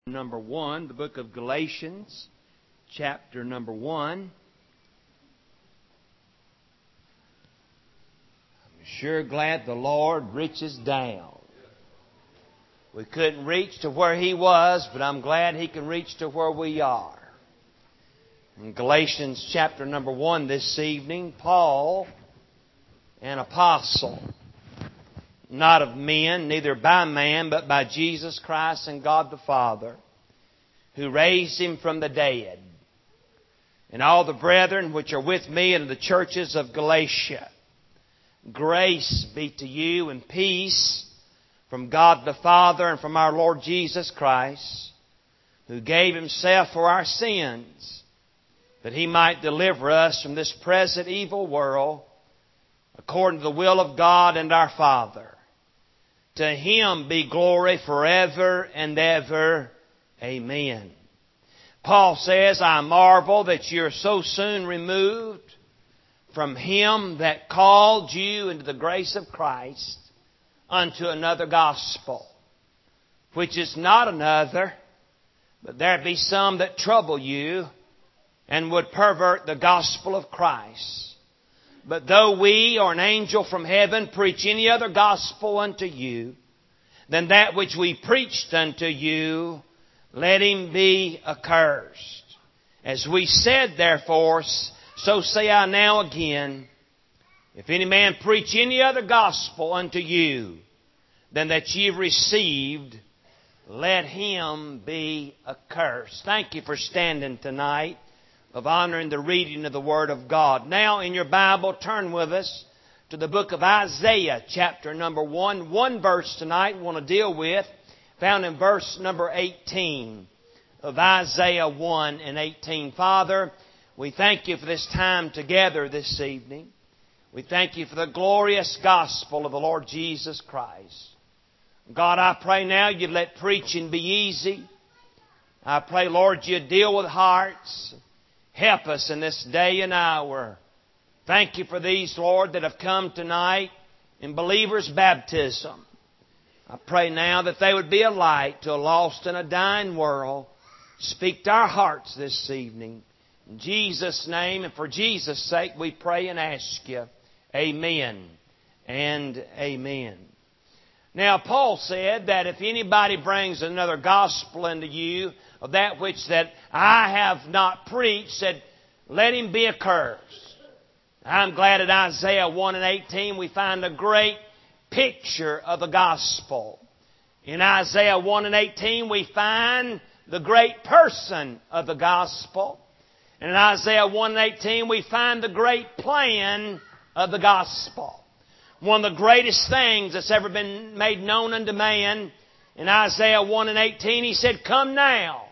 Number 1, the book of Galatians, chapter number 1. I'm sure glad the Lord reaches down. We couldn't reach to where He was, but I'm glad He can reach to where we are. In Galatians chapter number 1 this evening, Paul, an apostle, not of men, neither by man, but by Jesus Christ and God the Father, who raised Him from the dead. And all the brethren which are with me in the churches of Galatia, grace be to you and peace from God the Father and from our Lord Jesus Christ, who gave Himself for our sins, that He might deliver us from this present evil world, according to the will of God and our Father. To Him be glory forever and ever. Amen. Paul says, I marvel that you're so soon removed from Him that called you into the grace of Christ unto another gospel, which is not another, but there be some that trouble you and would pervert the gospel of Christ. But though we or an angel from heaven preach any other gospel unto you than that which we preached unto you, let him be accursed. As we said, therefore, so say I now again, if any man preach any other gospel unto you than that ye have received, let him be accursed. Thank you for standing tonight, of honoring the reading of the Word of God. Now in your Bible, turn with us to the book of Isaiah, chapter number 1. One verse tonight we want to deal with, found in verse number 18 of Isaiah 1 and 18. Father, we thank You for this time together this evening. We thank You for the glorious gospel of the Lord Jesus Christ. God, I pray now You'd let preaching be easy. I pray, Lord, You'd deal with hearts. Help us in this day and hour. Thank You for these, Lord, that have come tonight in believers' baptism. I pray now that they would be a light to a lost and a dying world. Speak to our hearts this evening. In Jesus' name and for Jesus' sake we pray and ask You. Amen and amen. Now, Paul said that if anybody brings another gospel unto you, of that which that I have not preached, said, let him be accursed. I'm glad at Isaiah 1 and 18 we find a great picture of the gospel. In Isaiah 1 and 18 we find the great person of the gospel. And in Isaiah 1 and 18 we find the great plan of the gospel. One of the greatest things that's ever been made known unto man, in Isaiah 1 and 18 he said, come now,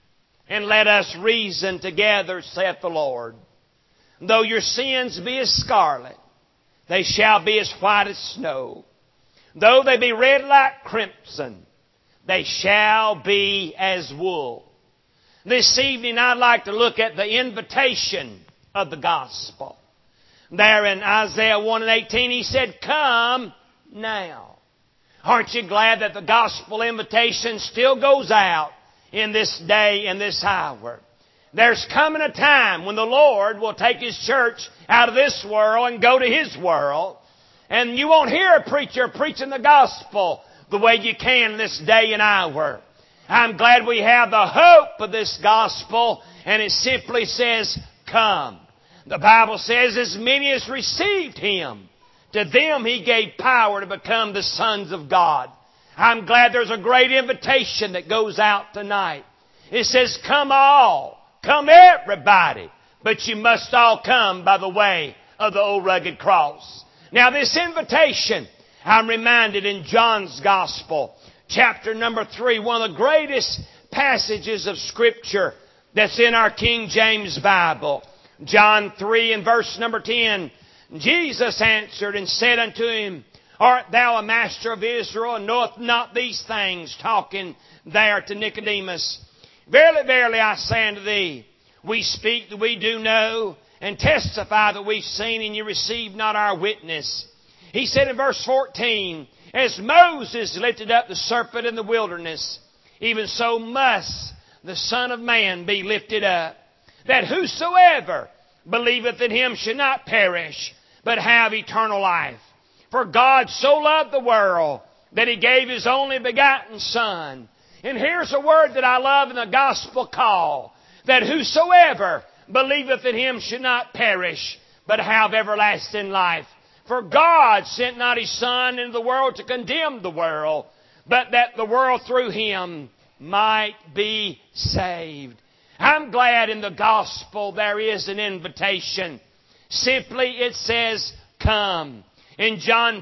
and let us reason together, saith the Lord. Though your sins be as scarlet, they shall be as white as snow. Though they be red like crimson, they shall be as wool. This evening I'd like to look at the invitation of the gospel. There in Isaiah 1 and 18 he said, come now. Aren't you glad that the gospel invitation still goes out in this day and this hour? There's coming a time when the Lord will take His church out of this world and go to His world. And you won't hear a preacher preaching the gospel the way you can this day and hour. I'm glad we have the hope of this gospel, and it simply says, come. The Bible says, as many as received Him, to them He gave power to become the sons of God. I'm glad there's a great invitation that goes out tonight. It says, come all, come everybody, but you must all come by the way of the old rugged cross. Now this invitation, I'm reminded in John's Gospel, chapter number 3, one of the greatest passages of Scripture that's in our King James Bible. John 3 and verse number 10, Jesus answered and said unto him, art thou a master of Israel, and knowest not these things? Talking there to Nicodemus. Verily, verily, I say unto thee, we speak that we do know, and testify that we've seen, and you receive not our witness. He said in verse 14, as Moses lifted up the serpent in the wilderness, even so must the Son of Man be lifted up, that whosoever believeth in Him should not perish, but have eternal life. For God so loved the world that He gave His only begotten Son. And here's a word that I love in the gospel call, that whosoever believeth in Him should not perish, but have everlasting life. For God sent not His Son into the world to condemn the world, but that the world through Him might be saved. I'm glad in the gospel there is an invitation. Simply it says, come. In John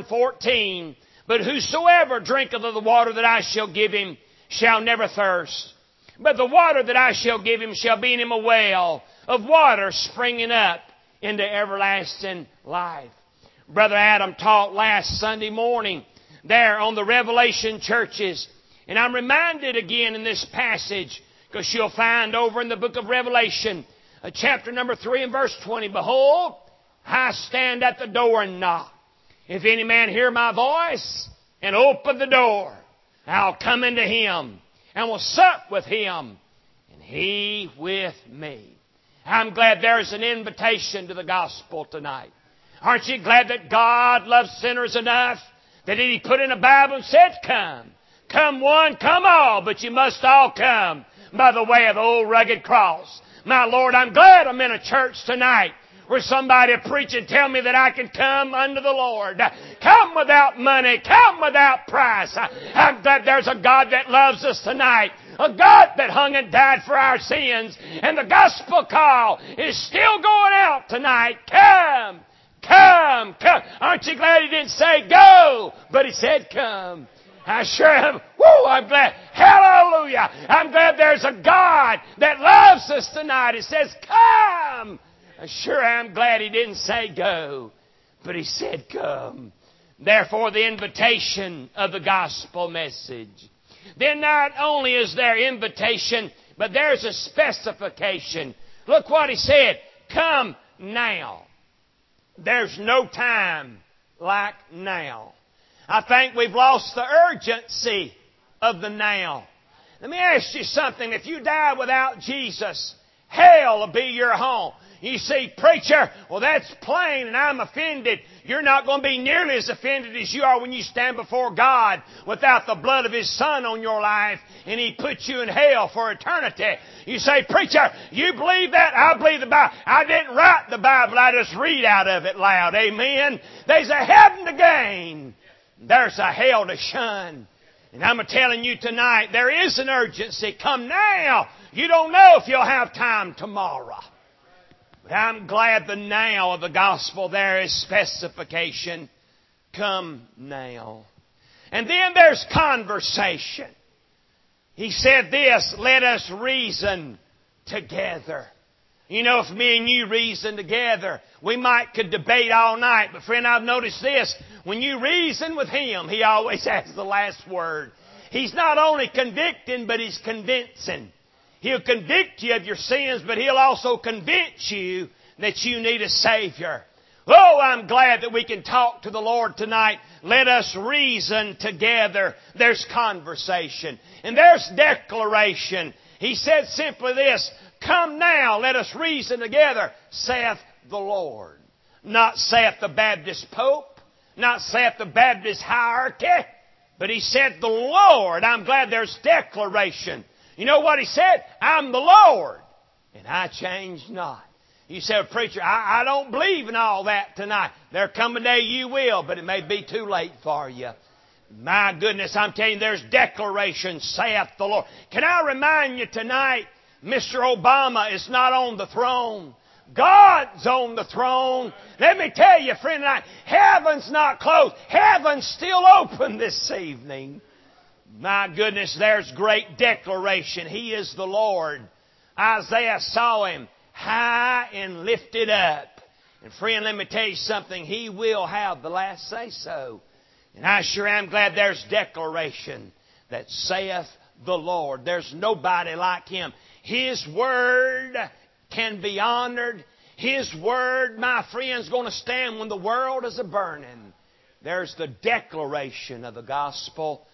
4:14, but whosoever drinketh of the water that I shall give him shall never thirst. But the water that I shall give him shall be in him a well of water springing up into everlasting life. Brother Adam taught last Sunday morning there on the Revelation churches. And I'm reminded again in this passage, because you'll find over in the book of Revelation, chapter number 3 and verse 20, behold, I stand at the door and knock. If any man hear my voice and open the door, I'll come into him and will sup with him and he with me. I'm glad there's an invitation to the gospel tonight. Aren't you glad that God loves sinners enough that He put in the Bible and said, come. Come one, come all, but you must all come by the way of the old rugged cross. My Lord, I'm glad I'm in a church tonight where somebody preach and tell me that I can come unto the Lord. Come without money. Come without price. I'm glad there's a God that loves us tonight. A God that hung and died for our sins. And the gospel call is still going out tonight. Come. Come. Come. Aren't you glad He didn't say go, but He said come. I sure am. Woo, I'm glad. Hallelujah. I'm glad there's a God that loves us tonight. It says come. I sure am glad He didn't say go, but He said come. Therefore, the invitation of the gospel message. Then not only is there invitation, but there's a specification. Look what He said. Come now. There's no time like now. I think we've lost the urgency of the now. Let me ask you something. If you die without Jesus, hell will be your home. You see, preacher, well, that's plain and I'm offended. You're not going to be nearly as offended as you are when you stand before God without the blood of His Son on your life and He puts you in hell for eternity. You say, preacher, you believe that? I believe the Bible. I didn't write the Bible. I just read out of it loud. Amen. There's a heaven to gain. There's a hell to shun. And I'm telling you tonight, there is an urgency. Come now. You don't know if you'll have time tomorrow. But I'm glad the now of the gospel there is specification. Come now. And then there's conversation. He said this, let us reason together. You know, if me and you reason together, we could debate all night. But friend, I've noticed this. When you reason with Him, He always has the last word. He's not only convicting, but He's convincing. He'll convict you of your sins, but He'll also convince you that you need a Savior. Oh, I'm glad that we can talk to the Lord tonight. Let us reason together. There's conversation. And there's declaration. He said simply this, come now, let us reason together, saith the Lord. Not saith the Baptist Pope, not saith the Baptist hierarchy, but He said the Lord. I'm glad there's declaration. You know what He said? I'm the Lord, and I change not. You say, well, preacher, I don't believe in all that tonight. There come a day you will, but it may be too late for you. My goodness, I'm telling you, there's declaration, saith the Lord. Can I remind you tonight, Mr. Obama is not on the throne. God's on the throne. Let me tell you, friend, tonight, heaven's not closed. Heaven's still open this evening. My goodness, there's great declaration. He is the Lord. Isaiah saw Him high and lifted up. And friend, let me tell you something. He will have the last say-so. And I sure am glad there's declaration that saith the Lord. There's nobody like Him. His Word can be honored. His Word, my friends, is going to stand when the world is a-burning. There's the declaration of the gospel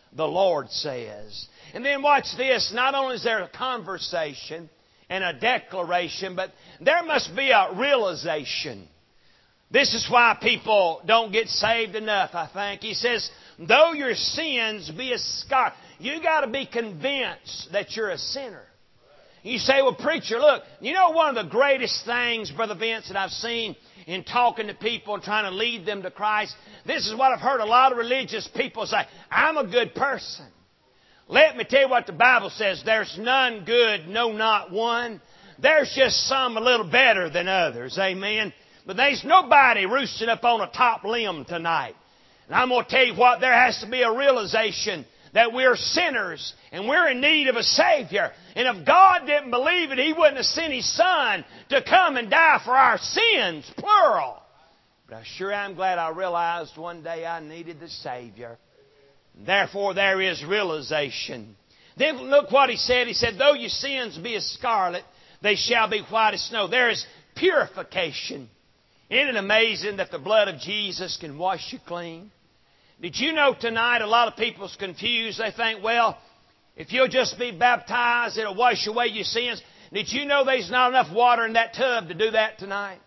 the Lord says. And then watch this. Not only is there a conversation and a declaration, but there must be a realization. This is why people don't get saved enough, I think. He says, though your sins be as scarlet. You got to be convinced that you're a sinner. You say, well, preacher, look, you know one of the greatest things, Brother Vince, that I've seen in talking to people and trying to lead them to Christ? This is what I've heard a lot of religious people say. I'm a good person. Let me tell you what the Bible says. There's none good, no, not one. There's just some a little better than others. Amen. But there's nobody roosting up on a top limb tonight. And I'm going to tell you what, there has to be a realization that we're sinners and we're in need of a Savior. And if God didn't believe it, He wouldn't have sent His Son to come and die for our sins, plural. But I sure am glad I realized one day I needed the Savior. Therefore, there is realization. Then look what He said. He said, though your sins be as scarlet, they shall be white as snow. There is purification. Isn't it amazing that the blood of Jesus can wash you clean? Did you know tonight a lot of people's confused? They think, well, if you'll just be baptized, it'll wash away your sins. Did you know there's not enough water in that tub to do that tonight?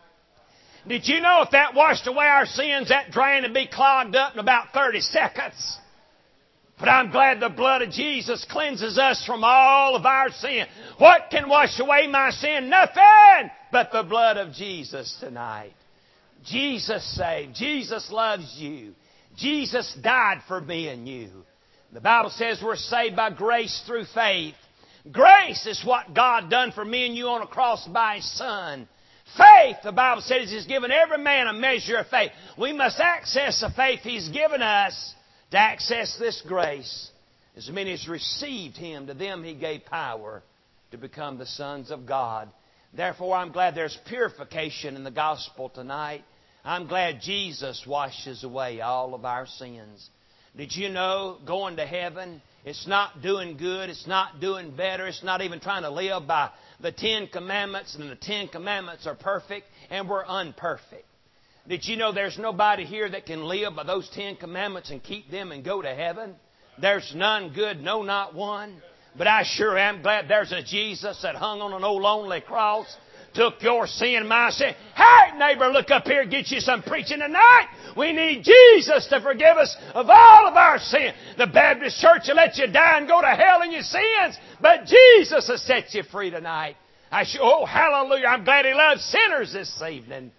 Did you know if that washed away our sins, that drain would be clogged up in about 30 seconds? But I'm glad the blood of Jesus cleanses us from all of our sin. What can wash away my sin? Nothing but the blood of Jesus tonight. Jesus saved. Jesus loves you. Jesus died for me and you. The Bible says we're saved by grace through faith. Grace is what God done for me and you on a cross by His Son. Faith, the Bible says, is given every man a measure of faith. We must access the faith He's given us to access this grace. As many as received Him, to them He gave power to become the sons of God. Therefore, I'm glad there's purification in the gospel tonight. I'm glad Jesus washes away all of our sins. Did you know going to heaven, it's not doing good, it's not doing better, it's not even trying to live by the 10 Commandments, and the 10 Commandments are perfect, and we're unperfect. Did you know there's nobody here that can live by those 10 Commandments and keep them and go to heaven? There's none good, no, not one. But I sure am glad there's a Jesus that hung on an old lonely cross, took your sin, my sin. Hey, neighbor, look up here, get you some preaching tonight. We need Jesus to forgive us of all of our sin. The Baptist church will let you die and go to hell in your sins, but Jesus will set you free tonight. Oh, hallelujah. I'm glad He loves sinners this evening.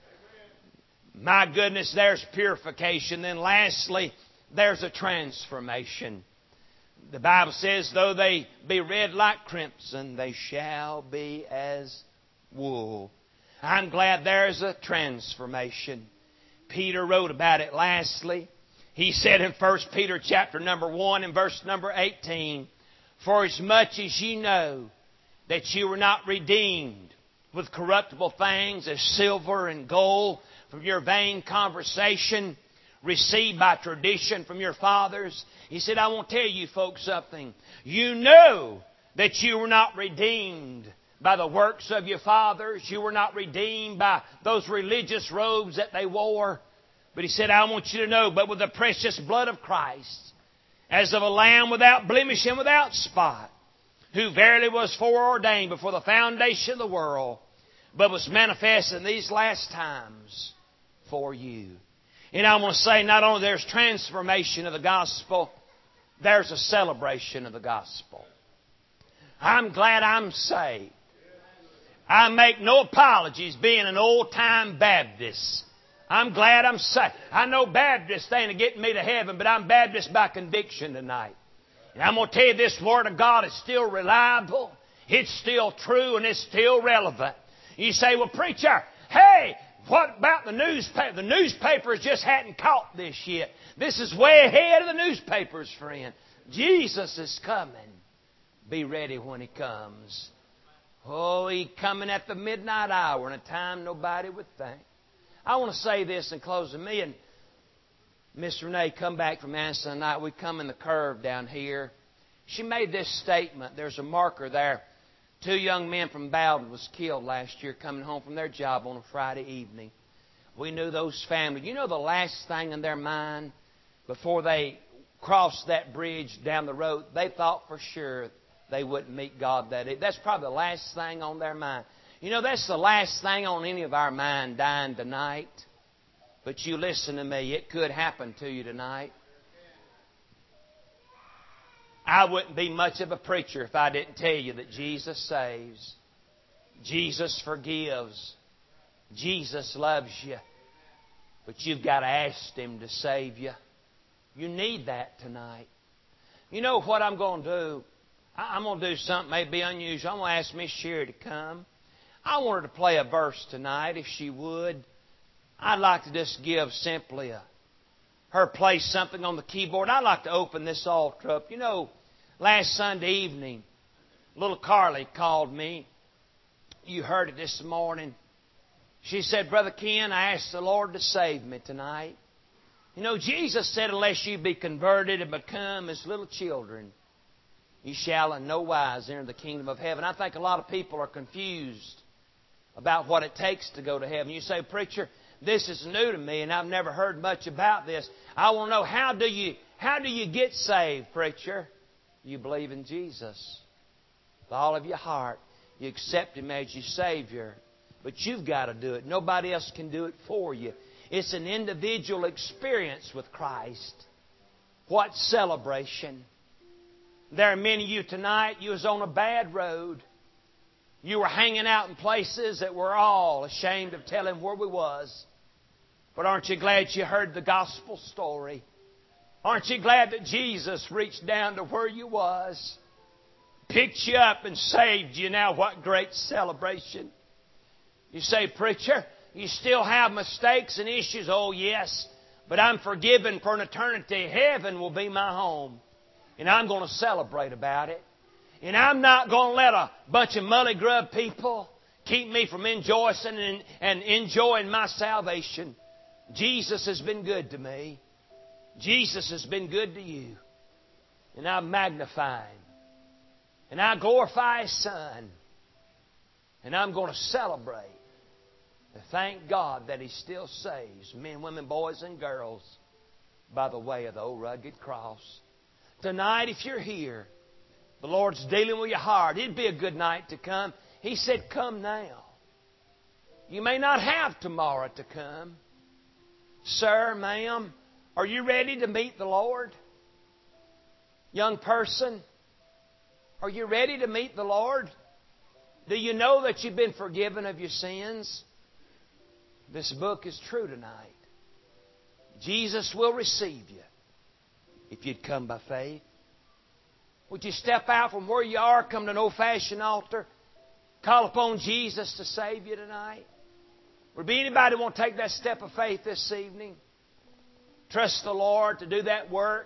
My goodness, there's purification. Then lastly, there's a transformation. The Bible says, though they be red like crimson, they shall be as wool. I'm glad there's a transformation. Peter wrote about it lastly. He said in 1 Peter chapter number 1 and verse number 18, for as much as ye know that you were not redeemed with corruptible things as silver and gold from your vain conversation received by tradition from your fathers. He said, I want to tell you folks something. You know that you were not redeemed by the works of your fathers. You were not redeemed by those religious robes that they wore. But He said, I want you to know, but with the precious blood of Christ, as of a lamb without blemish and without spot, who verily was foreordained before the foundation of the world, but was manifest in these last times for you. And I want to say, not only there's transformation of the gospel, there's a celebration of the gospel. I'm glad I'm saved. I make no apologies being an old-time Baptist. I'm glad I'm saved. I know Baptists ain't getting me to heaven, but I'm Baptist by conviction tonight. And I'm going to tell you, this Word of God is still reliable. It's still true, and it's still relevant. You say, well, preacher, hey, what about the newspaper? The newspapers just hadn't caught this yet. This is way ahead of the newspapers, friend. Jesus is coming. Be ready when He comes. Oh, He's coming at the midnight hour in a time nobody would think. I want to say this in closing. Me and Miss Renee come back from Anniston tonight. We come in the curve down here. She made this statement. There's a marker there. 2 young men from Bowden was killed last year coming home from their job on a Friday evening. We knew those families. You know the last thing in their mind before they crossed that bridge down the road, they thought for sure they wouldn't meet God that day. That's probably the last thing on their mind. You know, that's the last thing on any of our mind, dying tonight. But you listen to me, it could happen to you tonight. I wouldn't be much of a preacher if I didn't tell you that Jesus saves. Jesus forgives. Jesus loves you. But you've got to ask Him to save you. You need that tonight. You know what I'm going to do? I'm going to do something maybe unusual. I'm going to ask Miss Sherry to come. I want her to play a verse tonight, if she would. I'd like to just give simply her play something on the keyboard. I'd like to open this altar up. You know, last Sunday evening, little Carly called me. You heard it this morning. She said, Brother Ken, I asked the Lord to save me tonight. You know, Jesus said, unless you be converted and become as little children, you shall in no wise enter the kingdom of heaven. I think a lot of people are confused about what it takes to go to heaven. You say, Preacher, this is new to me and I've never heard much about this. I want to know, how do you get saved, Preacher? You believe in Jesus with all of your heart. You accept Him as your Savior. But you've got to do it. Nobody else can do it for you. It's an individual experience with Christ. What celebration. There are many of you tonight, you was on a bad road. You were hanging out in places that we're all ashamed of telling where we was. But aren't you glad you heard the gospel story? Aren't you glad that Jesus reached down to where you was, picked you up and saved you? Now what great celebration. You say, Preacher, you still have mistakes and issues. Oh, yes, but I'm forgiven for an eternity. Heaven will be my home. And I'm going to celebrate about it. And I'm not going to let a bunch of mully grub people keep me from enjoying and enjoying my salvation. Jesus has been good to me. Jesus has been good to you. And I magnify Him. And I glorify His Son. And I'm going to celebrate. And thank God that He still saves men, women, boys, and girls by the way of the old rugged cross. Tonight, if you're here, the Lord's dealing with your heart. It'd be a good night to come. He said, come now. You may not have tomorrow to come. Sir, ma'am, are you ready to meet the Lord? Young person, are you ready to meet the Lord? Do you know that you've been forgiven of your sins? This book is true tonight. Jesus will receive you if you'd come by faith. Would you step out from where you are, come to an old-fashioned altar, call upon Jesus to save you tonight? Would be anybody want to take that step of faith this evening? Trust the Lord to do that work.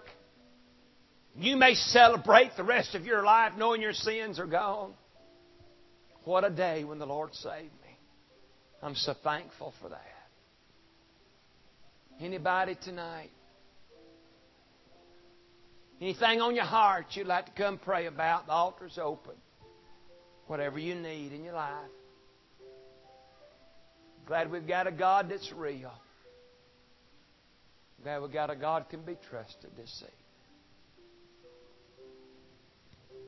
You may celebrate the rest of your life knowing your sins are gone. What a day when the Lord saved me. I'm so thankful for that. Anybody tonight? Anything on your heart you'd like to come pray about? The altar's open. Whatever you need in your life. Glad we've got a God that's real. Glad we've got a God can be trusted this evening.